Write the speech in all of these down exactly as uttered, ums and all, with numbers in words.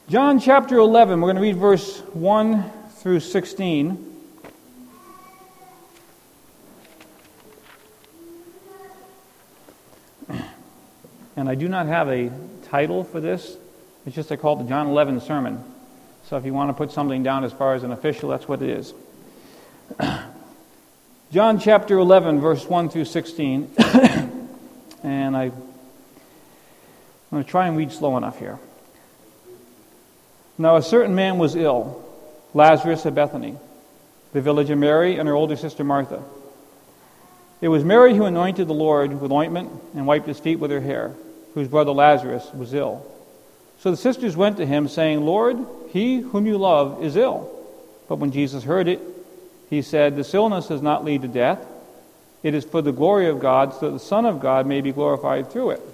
John chapter eleven, we're going to read verse one through sixteen. And I do not have a title for this. It's just I call it the John eleven sermon. So if you want to put something down as far as an official, that's what it is. John chapter eleven, verse one through sixteen. And I, I'm going to try and read slow enough here. Now a certain man was ill, Lazarus of Bethany, the village of Mary and her older sister Martha. It was Mary who anointed the Lord with ointment and wiped his feet with her hair, whose brother Lazarus was ill. So the sisters went to him, saying, Lord, he whom you love is ill. But when Jesus heard it, he said, This illness does not lead to death. It is for the glory of God, so that the Son of God may be glorified through it.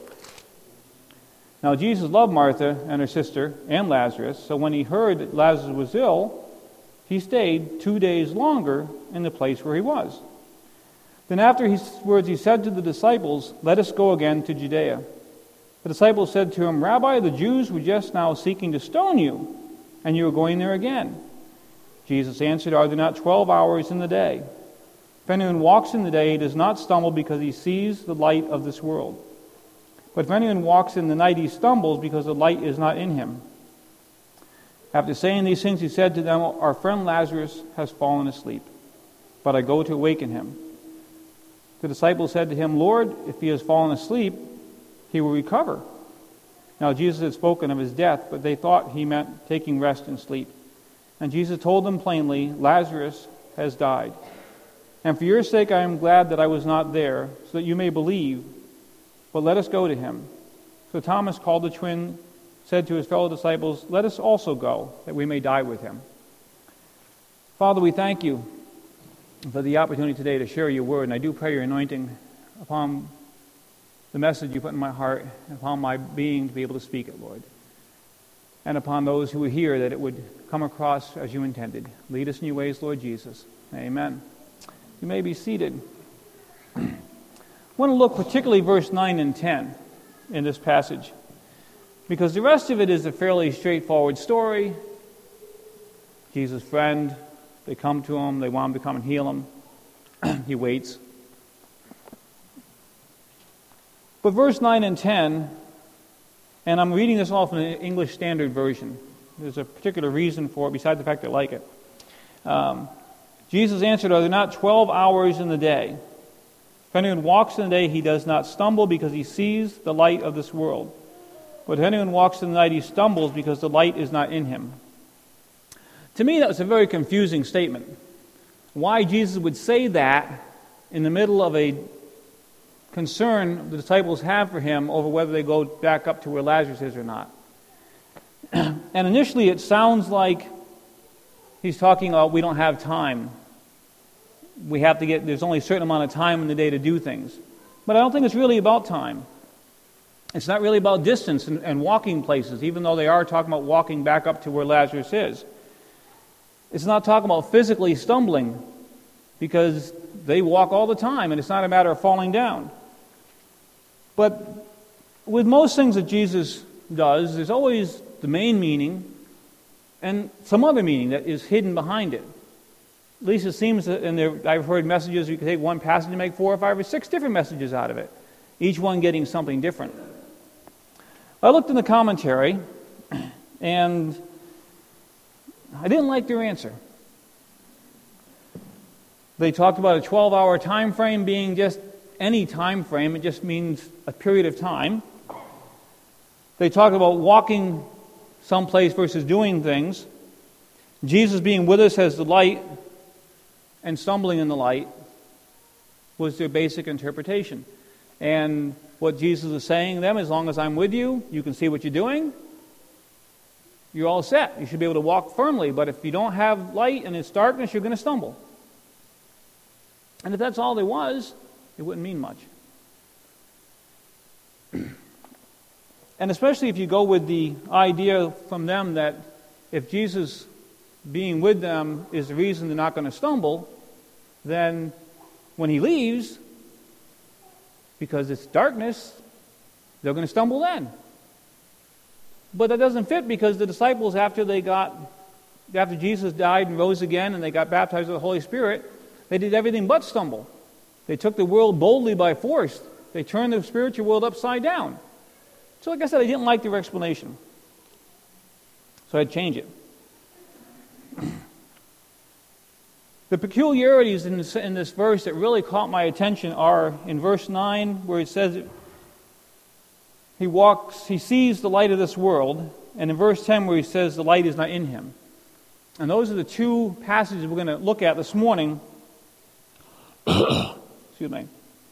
Now Jesus loved Martha and her sister and Lazarus, so when he heard that Lazarus was ill, he stayed two days longer in the place where he was. Then after his words he said to the disciples, Let us go again to Judea. The disciples said to him, Rabbi, the Jews were just now seeking to stone you, and you are going there again. Jesus answered, Are there not twelve hours in the day? If anyone walks in the day, he does not stumble because he sees the light of this world. But if anyone walks in the night, he stumbles because the light is not in him. After saying these things, he said to them, Our friend Lazarus has fallen asleep, but I go to awaken him. The disciples said to him, Lord, if he has fallen asleep, he will recover. Now Jesus had spoken of his death, but they thought he meant taking rest and sleep. And Jesus told them plainly, Lazarus has died. And for your sake I am glad that I was not there, so that you may believe. But let us go to him. So Thomas, called the twin, said to his fellow disciples, Let us also go, that we may die with him. Father, we thank you for the opportunity today to share your word, and I do pray your anointing upon the message you put in my heart, and upon my being to be able to speak it, Lord. And upon those who are here, that it would come across as you intended. Lead us in your ways, Lord Jesus. Amen. You may be seated. I want to look particularly verse nine and ten in this passage, because the rest of it is a fairly straightforward story. Jesus' friend, they come to him, they want him to come and heal him. He waits. But verse nine and ten, and I'm reading this off in the English Standard Version. There's a particular reason for it, besides the fact I like it. Um, Jesus answered, Are there not twelve hours in the day? If anyone walks in the day, he does not stumble because he sees the light of this world. But if anyone walks in the night, he stumbles because the light is not in him. To me, that was a very confusing statement. Why Jesus would say that in the middle of a concern the disciples have for him over whether they go back up to where Lazarus is or not. And initially it sounds like he's talking about we don't have time. We have to get, there's only a certain amount of time in the day to do things. But I don't think it's really about time. It's not really about distance and, and walking places, even though they are talking about walking back up to where Lazarus is. It's not talking about physically stumbling, because they walk all the time, and it's not a matter of falling down. But with most things that Jesus does, there's always the main meaning and some other meaning that is hidden behind it. At least it seems that, and there, I've heard messages, you can take one passage and make four or five or six different messages out of it, each one getting something different. I looked in the commentary, and I didn't like their answer. They talked about a twelve-hour time frame being just any time frame. It just means a period of time. They talked about walking someplace versus doing things. Jesus being with us as the light and stumbling in the light was their basic interpretation. And what Jesus is saying to them, as long as I'm with you, you can see what you're doing, you're all set. You should be able to walk firmly. But if you don't have light and it's darkness, you're going to stumble. And if that's all there was, it wouldn't mean much. And especially if you go with the idea from them that if Jesus being with them is the reason they're not going to stumble, then when he leaves, because it's darkness, they're going to stumble then. But that doesn't fit, because the disciples, after they got, after Jesus died and rose again and they got baptized with the Holy Spirit, they did everything but stumble. They took the world boldly by force. They turned the spiritual world upside down. So like I said, I didn't like their explanation. So I'd change it. The peculiarities in this, in this verse that really caught my attention are in verse nine, where it says he walks, he sees the light of this world, and in verse ten where he says the light is not in him. And those are the two passages we're going to look at this morning. Excuse me.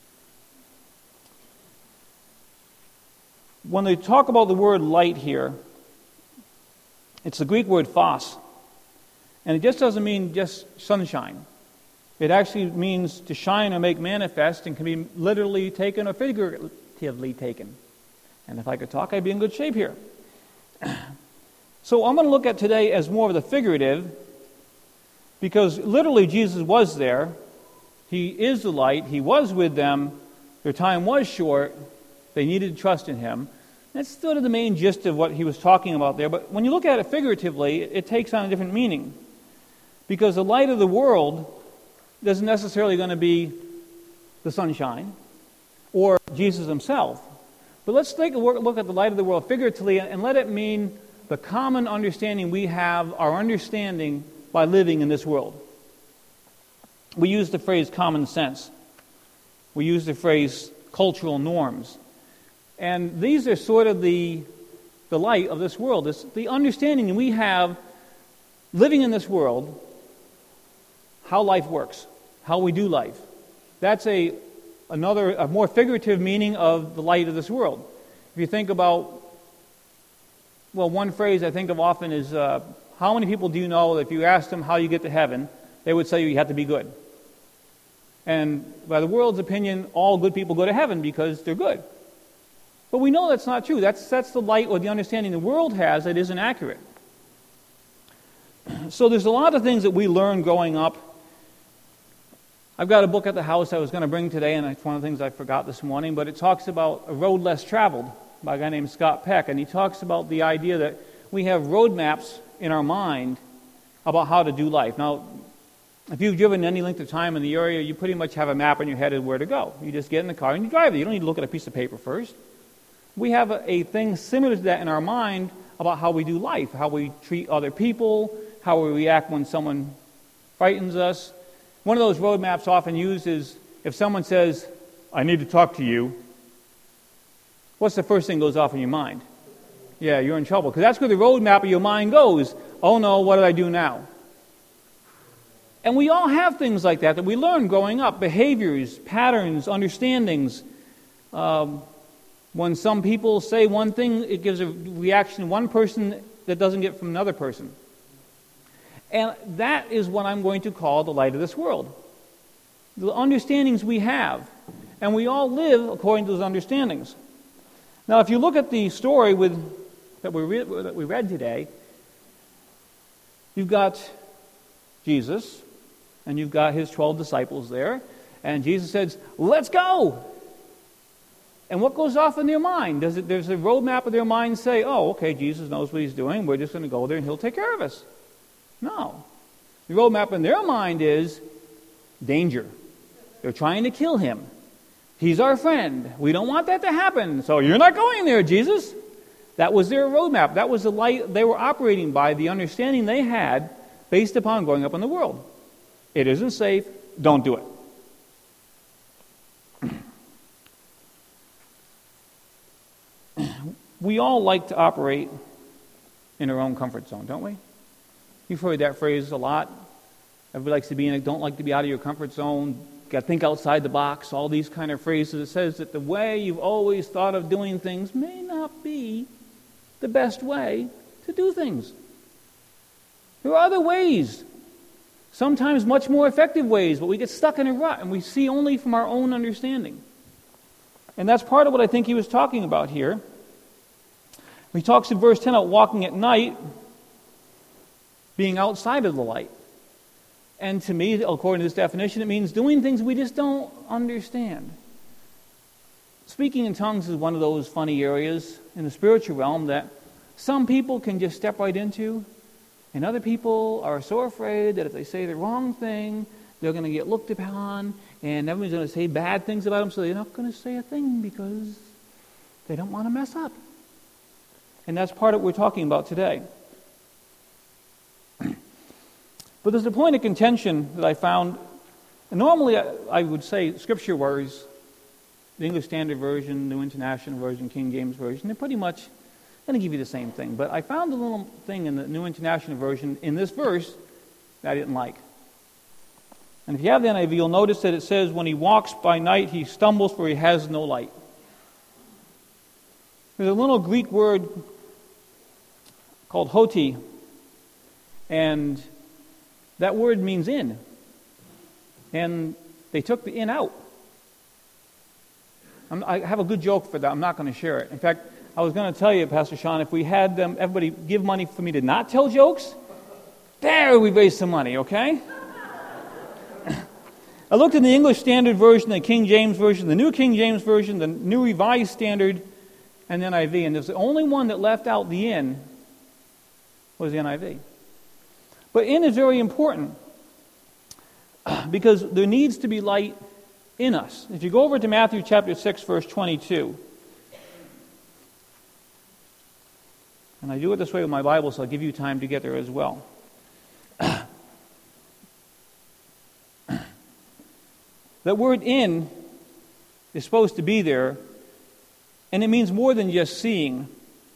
When they talk about the word light here, it's the Greek word phos. And it just doesn't mean just sunshine. It actually means to shine or make manifest, and can be literally taken or figuratively taken. And if I could talk, I'd be in good shape here. So I'm going to look at today as more of the figurative, because literally Jesus was there. He is the light. He was with them. Their time was short. They needed to trust in him. That's sort of the main gist of what he was talking about there. But when you look at it figuratively, it, it takes on a different meaning. Because the light of the world isn't necessarily going to be the sunshine or Jesus himself. But let's take a look at the light of the world figuratively, and let it mean the common understanding we have, our understanding by living in this world. We use the phrase common sense. We use the phrase cultural norms. And these are sort of the, the light of this world. It's the understanding we have living in this world, how life works, how we do life. That's a another, a more figurative meaning of the light of this world. If you think about, well, one phrase I think of often is, uh, how many people do you know that if you asked them how you get to heaven, they would say you have to be good? And by the world's opinion, all good people go to heaven because they're good. But we know that's not true. That's, that's the light or the understanding the world has that isn't accurate. So there's a lot of things that we learn growing up. I've got a book at the house I was going to bring today, and it's one of the things I forgot this morning, but it talks about A Road Less Traveled by a guy named Scott Peck, and he talks about the idea that we have road maps in our mind about how to do life. Now, if you've driven any length of time in the area, you pretty much have a map in your head of where to go. You just get in the car and you drive there. You don't need to look at a piece of paper first. We have a, a thing similar to that in our mind about how we do life, how we treat other people, how we react when someone frightens us. One of those road maps often used is if someone says, I need to talk to you, what's the first thing that goes off in your mind? Yeah, you're in trouble. Because that's where the road map of your mind goes. Oh no, what did I do now? And we all have things like that that we learn growing up. Behaviors, patterns, understandings. Um, when some people say one thing, it gives a reaction to one person that doesn't get from another person. And that is what I'm going to call the light of this world. The understandings we have. And we all live according to those understandings. Now, if you look at the story with, that, we re- that we read today, you've got Jesus, and you've got his twelve disciples there, and Jesus says, let's go! And what goes off in their mind? Does it, there's a roadmap of their mind say, oh, okay, Jesus knows what he's doing, we're just going to go there and he'll take care of us. No. The roadmap in their mind is danger. They're trying to kill him. He's our friend. We don't want that to happen. So you're not going there, Jesus. That was their roadmap. That was the light they were operating by, the understanding they had based upon growing up in the world. It isn't safe. Don't do it. We all like to operate in our own comfort zone, don't we? You've heard that phrase a lot. Everybody likes to be in it. Don't like to be out of your comfort zone. Got to think outside the box. All these kind of phrases. It says that the way you've always thought of doing things may not be the best way to do things. There are other ways. Sometimes much more effective ways, but we get stuck in a rut and we see only from our own understanding. And that's part of what I think he was talking about here. He talks in verse ten about walking at night, being outside of the light. And to me, according to this definition, it means doing things we just don't understand. Speaking in tongues is one of those funny areas in the spiritual realm that some people can just step right into, and other people are so afraid that if they say the wrong thing, they're going to get looked upon, and everyone's going to say bad things about them, so they're not going to say a thing because they don't want to mess up. And that's part of what we're talking about today. But there's a point of contention that I found. And normally I, I would say Scripture words, the English Standard Version, New International Version, King James Version, they're pretty much going to give you the same thing. But I found a little thing in the New International Version in this verse that I didn't like. And if you have the N I V, you'll notice that it says, when he walks by night, he stumbles for he has no light. There's a little Greek word called hoti, and that word means in. And they took the in out. I'm, I have a good joke for that. I'm not going to share it. In fact, I was going to tell you, Pastor Sean, if we had them, everybody give money for me to not tell jokes, there we raise some money, okay? I looked in the English Standard Version, the King James Version, the New King James Version, the New Revised Standard, and the N I V. And there's the only one that left out the in was the N I V. But in is very important because there needs to be light in us. If you go over to Matthew chapter six, verse twenty-two, and I do it this way with my Bible, so I'll give you time to get there as well. That word in is supposed to be there, and it means more than just seeing.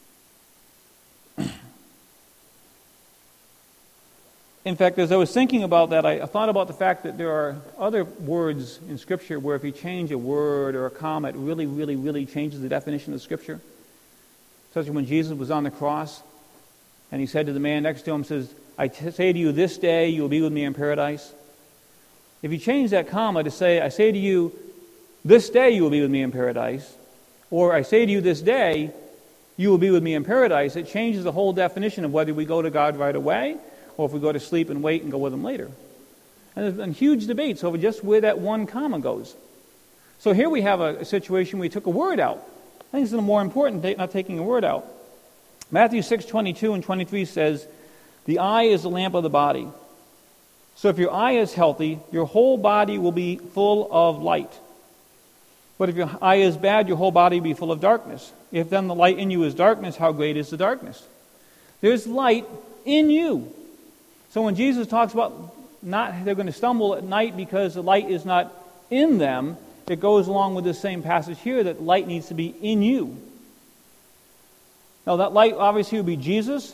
In fact, as I was thinking about that, I thought about the fact that there are other words in Scripture where if you change a word or a comma, it really, really, really changes the definition of Scripture. Especially when Jesus was on the cross, and he said to the man next to him, says, I t- say to you, this day you will be with me in paradise. If you change that comma to say, I say to you, this day you will be with me in paradise, or I say to you, this day you will be with me in paradise, it changes the whole definition of whether we go to God right away, or if we go to sleep and wait and go with him later. And there's been huge debates over just where that one comma goes. So here we have a, a situation where we took a word out. I think it's a little more important, not taking a word out. Matthew six, twenty-two and twenty-three says, the eye is the lamp of the body. So if your eye is healthy, your whole body will be full of light. But if your eye is bad, your whole body will be full of darkness. If then the light in you is darkness, how great is the darkness? There's light in you. So when Jesus talks about not they're going to stumble at night because the light is not in them, it goes along with the same passage here that light needs to be in you. Now that light obviously would be Jesus,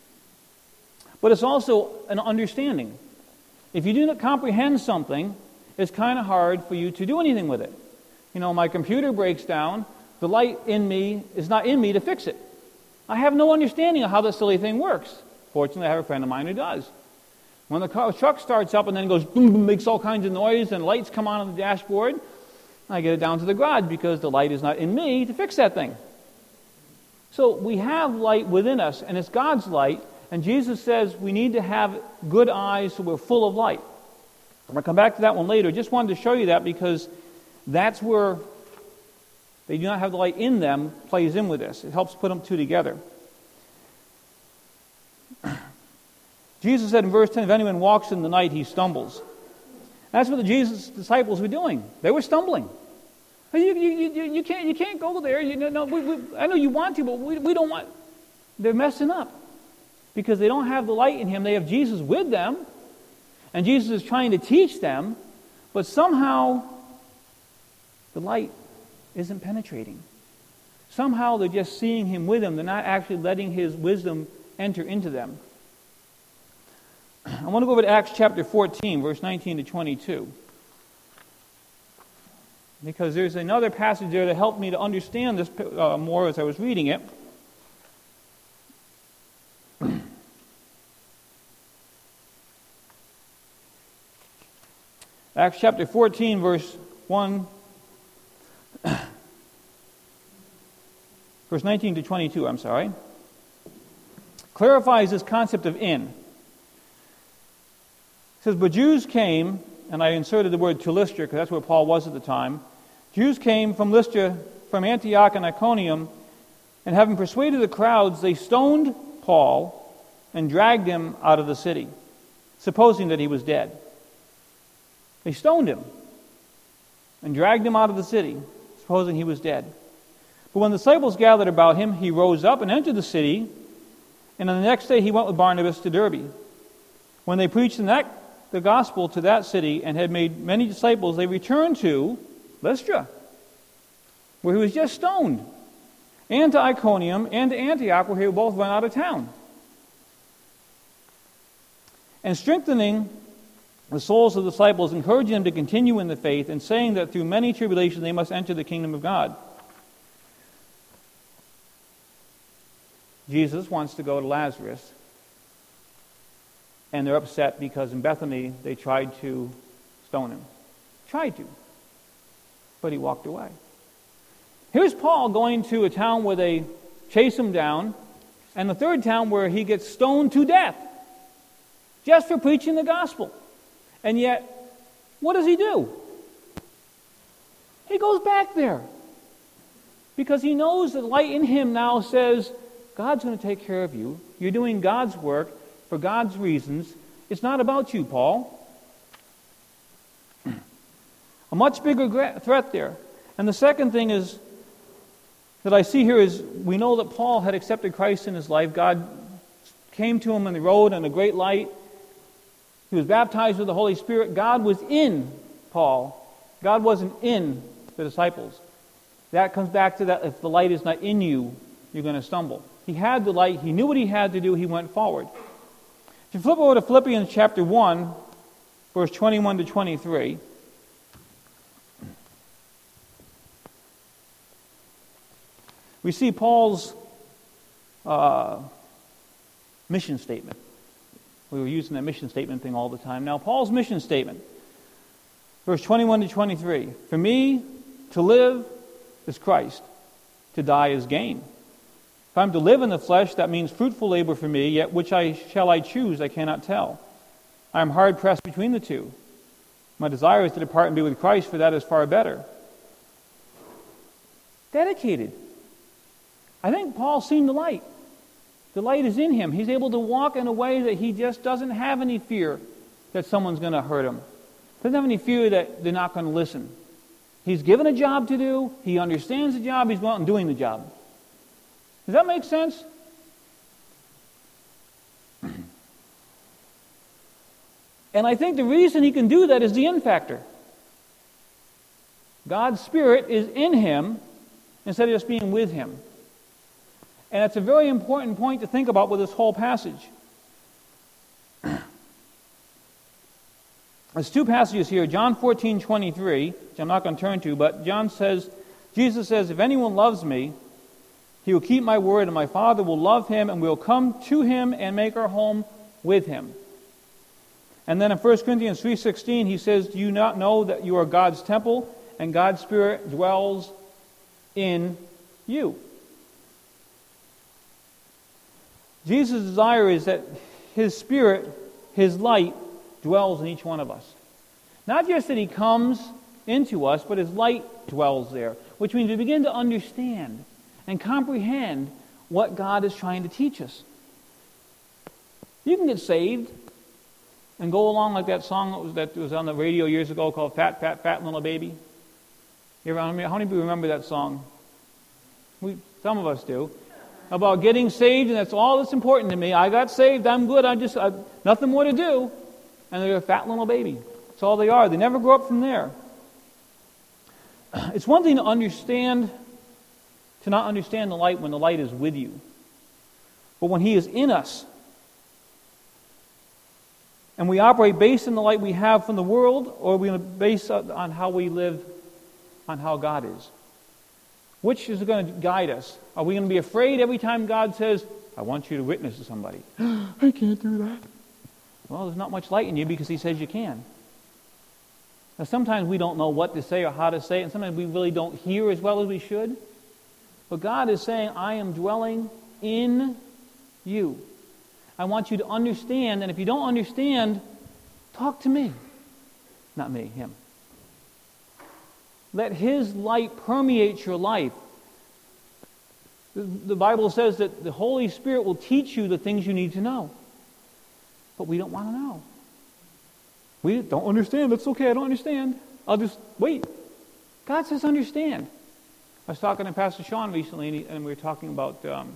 but it's also an understanding. If you do not comprehend something, it's kind of hard for you to do anything with it. You know, my computer breaks down, the light in me is not in me to fix it. I have no understanding of how this silly thing works. Fortunately, I have a friend of mine who does. When the car, truck starts up and then goes boom, boom, makes all kinds of noise and lights come on on the dashboard, I get it down to the garage because the light is not in me to fix that thing. So we have light within us, and it's God's light, and Jesus says we need to have good eyes so we're full of light. I'm going to come back to that one later. Just wanted to show you that because that's where they do not have the light in them plays in with this. It helps put them two together. Jesus said in verse ten, if anyone walks in the night, he stumbles. That's what the Jesus disciples were doing. They were stumbling. You, you, you, you, can't, you can't go there. You know, we, we, I know you want to, but we, we don't want. They're messing up because they don't have the light in him. They have Jesus with them, and Jesus is trying to teach them, but somehow the light isn't penetrating. Somehow they're just seeing him with them. They're not actually letting his wisdom enter into them. I want to go over to Acts chapter fourteen, verse nineteen to twenty-two. Because there's another passage there that helped me to understand this uh, more as I was reading it. Acts chapter fourteen, verse one, verse nineteen to twenty-two, I'm sorry, clarifies this concept of in. It says, but Jews came, and I inserted the word to Lystra because that's where Paul was at the time. Jews came from Lystra, from Antioch and Iconium, And having persuaded the crowds, they stoned Paul and dragged him out of the city, supposing that he was dead. They stoned him and dragged him out of the city, supposing he was dead. But when the disciples gathered about him, he rose up and entered the city, and on the next day he went with Barnabas to Derbe. When they preached the, next, the gospel to that city and had made many disciples, they returned to Lystra, where he was just stoned, and to Iconium, and to Antioch, where he both went out of town. And strengthening the souls of the disciples, encouraging them to continue in the faith, and saying that through many tribulations they must enter the kingdom of God. Jesus wants to go to Lazarus, and they're upset because in Bethany they tried to stone him. Tried to. But he walked away. Here's Paul going to a town where they chase him down, and the third town where he gets stoned to death just for preaching the gospel. And yet, what does he do? He goes back there because he knows the light in him now says, God's going to take care of you. You're doing God's work for God's reasons. It's not about you, Paul. A much bigger threat there. And the second thing is that I see here is we know that Paul had accepted Christ in his life. God came to him on the road in a great light. He was baptized with the Holy Spirit. God was in Paul. God wasn't in the disciples. That comes back to that if the light is not in you, you're going to stumble. He had the light. He knew what he had to do. He went forward. If you flip over to Philippians chapter one, verse twenty-one to twenty-three. We see Paul's uh, mission statement. We were using that mission statement thing all the time. Now, Paul's mission statement, verse twenty-one to twenty-three. For me, to live is Christ. To die is gain. If I'm to live in the flesh, that means fruitful labor for me, yet which I shall I choose, I cannot tell. I am hard pressed between the two. My desire is to depart and be with Christ, for that is far better. Dedicated. I think Paul's seen the light. The light is in him. He's able to walk in a way that he just doesn't have any fear that someone's going to hurt him. Doesn't have any fear that they're not going to listen. He's given a job to do. He understands the job. He's going out and doing the job. Does that make sense? And I think the reason he can do that is the in factor. God's Spirit is in him instead of just being with him. And it's a very important point to think about with this whole passage. There's two passages here. John fourteen twenty-three, which I'm not going to turn to, but John says, Jesus says, if anyone loves me, he will keep my word, and my Father will love him, and we will come to him and make our home with him. And then in First Corinthians three sixteen, he says, do you not know that you are God's temple, and God's Spirit dwells in you? Jesus' desire is that His Spirit, His light, dwells in each one of us. Not just that He comes into us, but His light dwells there, which means we begin to understand and comprehend what God is trying to teach us. You can get saved and go along like that song that was, that was on the radio years ago called Fat, Fat, Fat Little Baby. You ever, how many people remember that song? We, some of us do. About getting saved, and that's all that's important to me. I got saved, I'm good, I just, I, nothing more to do. And they're a fat little baby. That's all they are. They never grow up from there. It's one thing to understand, to not understand the light when the light is with you. But when He is in us, and we operate based on the light we have from the world, or are we based on how we live, on how God is? Which is going to guide us? Are we going to be afraid every time God says, I want you to witness to somebody? I can't do that. Well, there's not much light in you because He says you can. Now, sometimes we don't know what to say or how to say it, and sometimes we really don't hear as well as we should. But God is saying, I am dwelling in you. I want you to understand, and if you don't understand, talk to me. Not me, Him. Let His light permeate your life. The, the Bible says that the Holy Spirit will teach you the things you need to know. But we don't want to know. We don't understand. That's okay. I don't understand. I'll just wait. God says understand. I was talking to Pastor Sean recently, and, he, and we were talking about, um,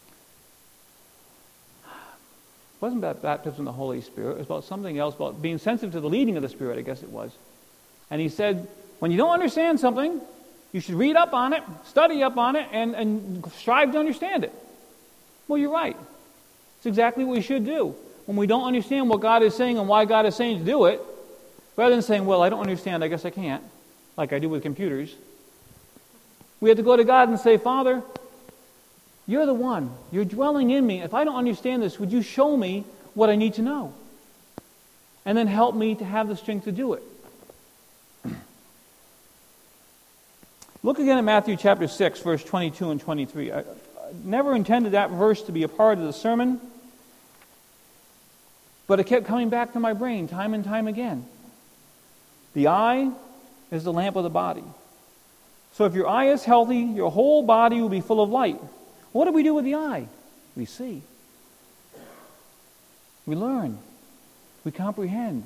it wasn't about baptism in the Holy Spirit. It was about something else, about being sensitive to the leading of the Spirit, I guess it was. And he said, when you don't understand something, you should read up on it, study up on it, and, and strive to understand it. Well, you're right. It's exactly what we should do. When we don't understand what God is saying and why God is saying to do it, rather than saying, well, I don't understand, I guess I can't, like I do with computers, we have to go to God and say, Father, you're the one. You're dwelling in me. If I don't understand this, would you show me what I need to know? And then help me to have the strength to do it. Look again at Matthew chapter six, verse twenty-two and twenty-three. I, I never intended that verse to be a part of the sermon, but it kept coming back to my brain time and time again. The eye is the lamp of the body. So if your eye is healthy, your whole body will be full of light. What do we do with the eye? We see. We learn. We comprehend.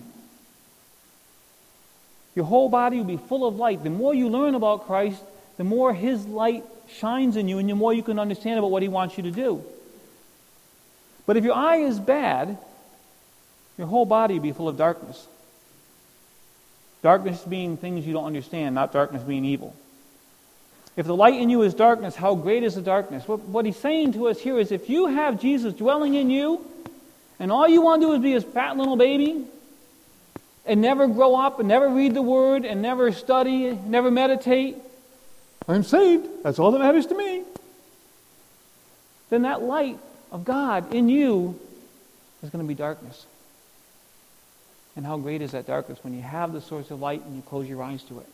Your whole body will be full of light. The more you learn about Christ, the more His light shines in you, and the more you can understand about what He wants you to do. But if your eye is bad, your whole body will be full of darkness. Darkness being things you don't understand, not darkness being evil. If the light in you is darkness, how great is the darkness? What, what he's saying to us here is if you have Jesus dwelling in you, and all you want to do is be his fat little baby, and never grow up, and never read the Word, and never study, never meditate, I'm saved, that's all that matters to me, then that light of God in you is going to be darkness. And how great is that darkness when you have the source of light and you close your eyes to it?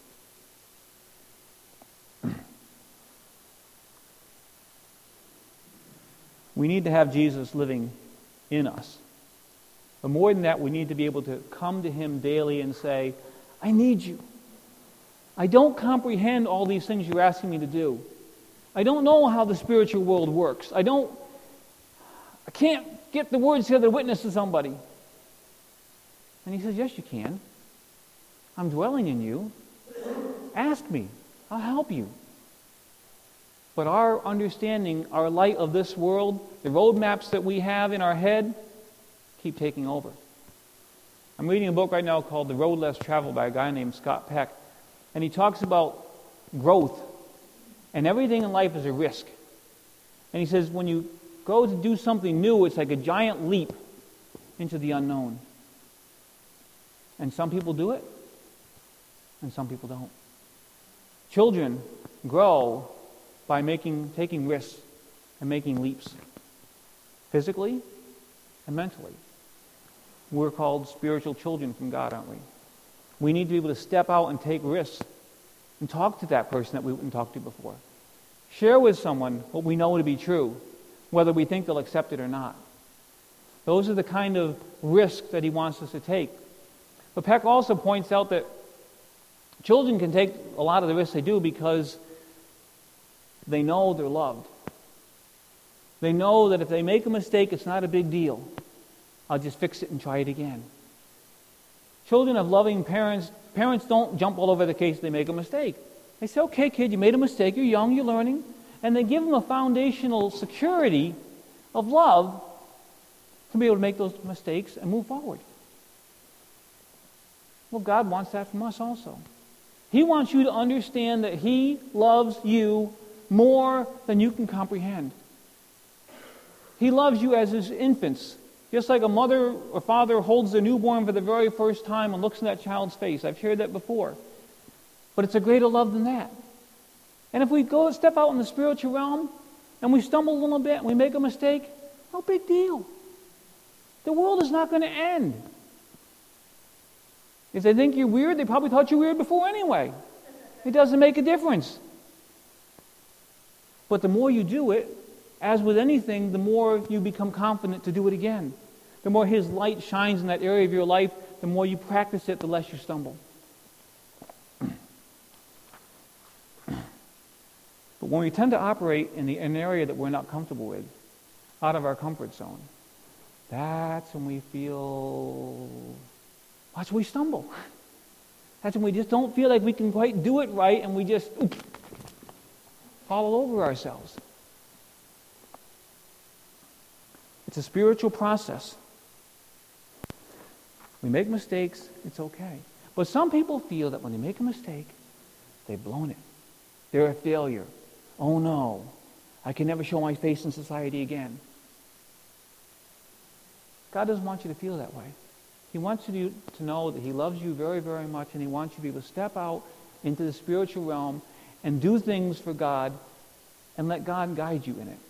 We need to have Jesus living in us. But more than that, we need to be able to come to Him daily and say, I need you. I don't comprehend all these things you're asking me to do. I don't know how the spiritual world works. I don't, I can't get the words together to witness to somebody. And He says, yes, you can. I'm dwelling in you. Ask me. I'll help you. But our understanding, our light of this world, the roadmaps that we have in our head, keep taking over. I'm reading a book right now called The Road Less Traveled by a guy named Scott Peck. And he talks about growth. And everything in life is a risk. And he says when you go to do something new, it's like a giant leap into the unknown. And some people do it, and some people don't. Children grow by making, taking risks and making leaps, physically and mentally. We're called spiritual children from God, aren't we? We need to be able to step out and take risks and talk to that person that we wouldn't talk to before. Share with someone what we know to be true, whether we think they'll accept it or not. Those are the kind of risks that he wants us to take. But Peck also points out that children can take a lot of the risks they do because they know they're loved. They know that if they make a mistake, it's not a big deal. I'll just fix it and try it again. Children of loving parents, parents don't jump all over the case if they make a mistake. They say, okay, kid, you made a mistake, you're young, you're learning. And they give them a foundational security of love to be able to make those mistakes and move forward. Well, God wants that from us also. He wants you to understand that He loves you more than you can comprehend. He loves you as His infants. Just like a mother or father holds their newborn for the very first time and looks in that child's face. I've shared that before. But it's a greater love than that. And if we go and step out in the spiritual realm and we stumble a little bit and we make a mistake, no big deal. The world is not going to end. If they think you're weird, they probably thought you were weird before anyway. It doesn't make a difference. But the more you do it, as with anything, the more you become confident to do it again. The more His light shines in that area of your life, the more you practice it, the less you stumble. But when we tend to operate in the in an area that we're not comfortable with, out of our comfort zone, that's when we feel, that's when we stumble. That's when we just don't feel like we can quite do it right, and we just oops, fall all over ourselves. It's a spiritual process. We make mistakes, it's okay. But some people feel that when they make a mistake, they've blown it. They're a failure. Oh no, I can never show my face in society again. God doesn't want you to feel that way. He wants you to know that He loves you very, very much, and He wants you to be able to step out into the spiritual realm and do things for God and let God guide you in it.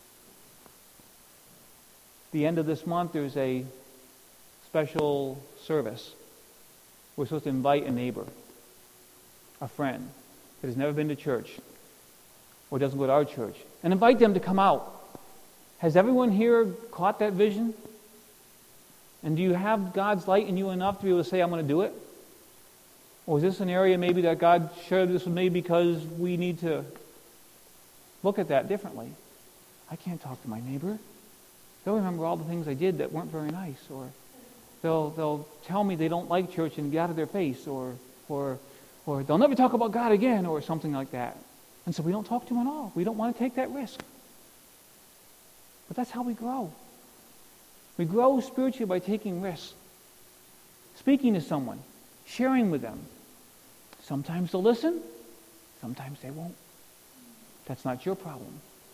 The end of this month, there's a special service. We're supposed to invite a neighbor, a friend that has never been to church or doesn't go to our church, and invite them to come out. Has everyone here caught that vision? And do you have God's light in you enough to be able to say, I'm going to do it? Or is this an area maybe that God shared this with me because we need to look at that differently? I can't talk to my neighbor. They'll remember all the things I did that weren't very nice, or they'll they'll tell me they don't like church and get out of their face, or or or they'll never talk about God again, or something like that. And so we don't talk to them at all. We don't want to take that risk. But that's how we grow. We grow spiritually by taking risks, speaking to someone, sharing with them. Sometimes they'll listen, sometimes they won't. That's not your problem.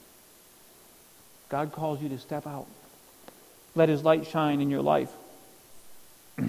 God calls you to step out. Let His light shine in your life. It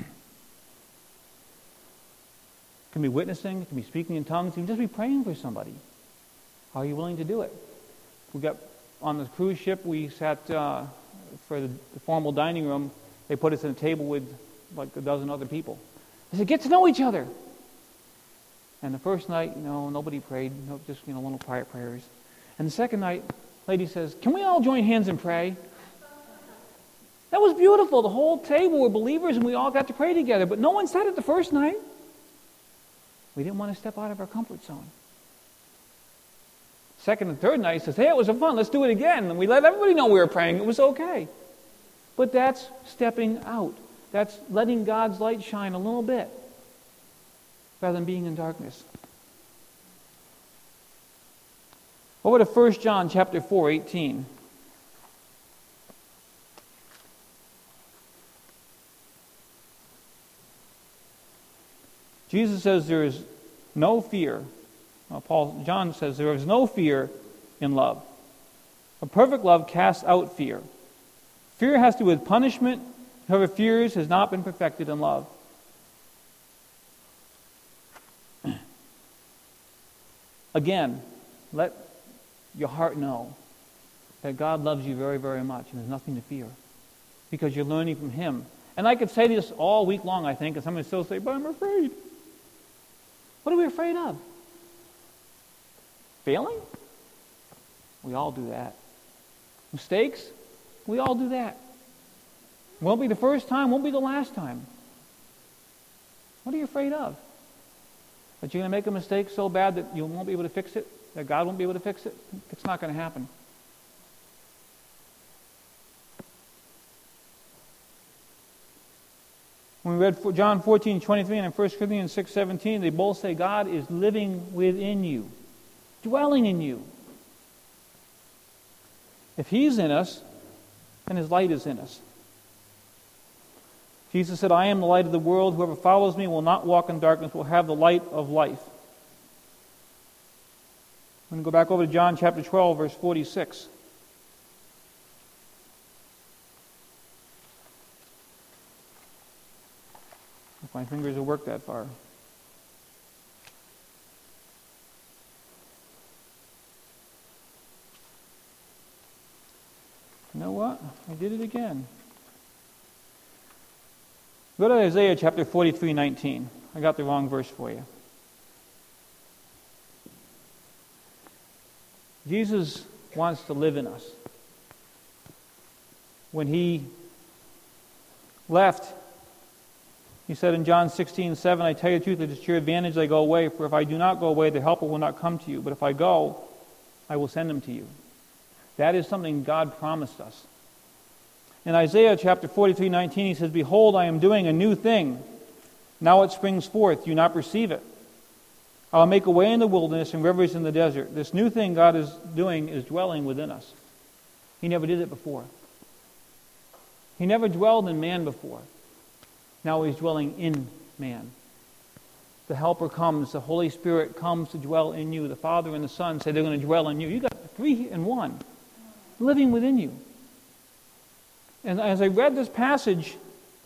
can be witnessing, it can be speaking in tongues, it can just be praying for somebody. Are you willing to do it? We got on the cruise ship, we sat uh, for the, the formal dining room. They put us at a table with like a dozen other people. They said, get to know each other. And the first night, you know, nobody prayed, no, just, you know, little quiet prayers. And the second night, lady says, can we all join hands and pray? That was beautiful. The whole table were believers and we all got to pray together. But no one said it the first night. We didn't want to step out of our comfort zone. Second and third night, he says, hey, it was fun. Let's do it again. And we let everybody know we were praying. It was okay. But that's stepping out. That's letting God's light shine a little bit rather than being in darkness. Over to First John chapter four, eighteen. Jesus says there is no fear. Well, Paul, John says there is no fear in love. A perfect love casts out fear. Fear has to do with punishment. Whoever fears has not been perfected in love. Again, let your heart know that God loves you very, very much and there's nothing to fear because you're learning from Him. And I could say this all week long, I think, and somebody still say, but I'm afraid. What are we afraid of? Failing? We all do that. Mistakes? We all do that. Won't be the first time, won't be the last time. What are you afraid of? That you're going to make a mistake so bad that you won't be able to fix it? That God won't be able to fix it? It's not going to happen. When we read John fourteen twenty-three and in First Corinthians six seventeen, they both say God is living within you, dwelling in you. If He's in us, then His light is in us. Jesus said, I am the light of the world. Whoever follows me will not walk in darkness, will have the light of life. I'm going to go back over to John chapter twelve, verse forty-six. If my fingers will work that far. You know what? I did it again. Go to Isaiah chapter forty-three, nineteen. I got the wrong verse for you. Jesus wants to live in us. When He left, He said in John sixteen, seven, I tell you the truth, it is to your advantage I go away, for if I do not go away, the Helper will not come to you. But if I go, I will send him to you. That is something God promised us. In Isaiah chapter forty-three nineteen, he says, Behold, I am doing a new thing. Now it springs forth. Do you not perceive it? I will make a way in the wilderness and rivers in the desert. This new thing God is doing is dwelling within us. He never did it before. He never dwelled in man before. Now he's dwelling in man. The Helper comes. The Holy Spirit comes to dwell in you. The Father and the Son say they're going to dwell in you. You got three in one living within you. And as I read this passage,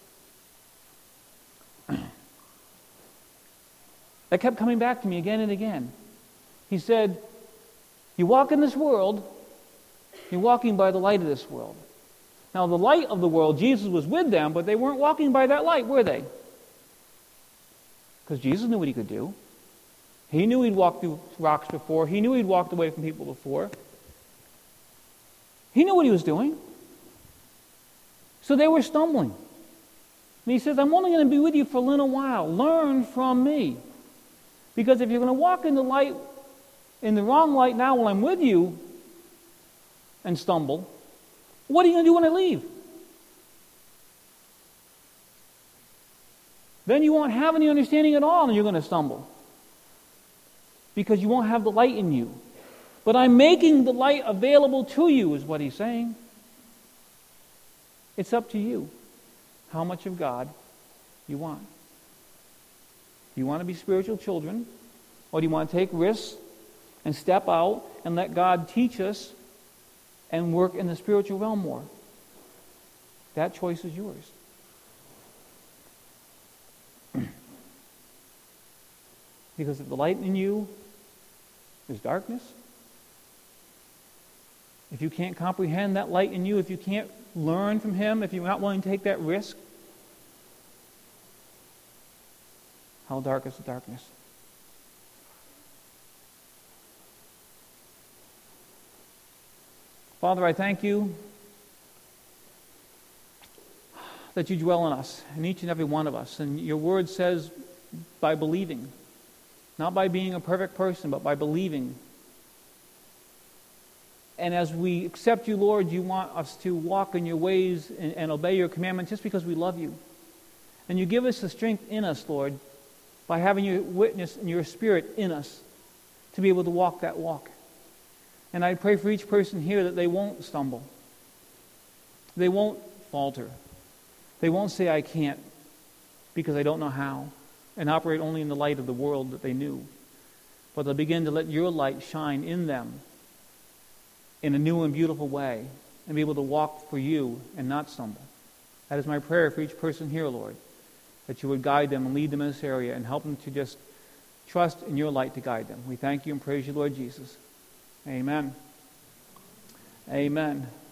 that kept coming back to me again and again. He said, you walk in this world, you're walking by the light of this world. Now, the light of the world, Jesus was with them, but they weren't walking by that light, were they? Because Jesus knew what he could do. He knew he'd walked through rocks before. He knew he'd walked away from people before. He knew what he was doing. So they were stumbling. And he says, I'm only going to be with you for a little while. Learn from me. Because if you're going to walk in the light, in the wrong light now while I'm with you, and stumble, what are you going to do when I leave? Then you won't have any understanding at all and you're going to stumble. Because you won't have the light in you. But I'm making the light available to you, is what he's saying. It's up to you how much of God you want. Do you want to be spiritual children? Or do you want to take risks and step out and let God teach us and work in the spiritual realm more? That choice is yours. Because if the light in you is darkness, if you can't comprehend that light in you, if you can't learn from him, if you're not willing to take that risk, how dark is the darkness? Father, I thank you that you dwell in us, in each and every one of us. And your word says by believing, not by being a perfect person, but by believing. And as we accept you, Lord, you want us to walk in your ways and, and obey your commandments just because we love you. And you give us the strength in us, Lord, by having your witness and your spirit in us to be able to walk that walk. And I pray for each person here that they won't stumble. They won't falter. They won't say, I can't, because I don't know how, and operate only in the light of the world that they knew. But they'll begin to let your light shine in them in a new and beautiful way, and be able to walk for you and not stumble. That is my prayer for each person here, Lord, that you would guide them and lead them in this area and help them to just trust in your light to guide them. We thank you and praise you, Lord Jesus. Amen. Amen.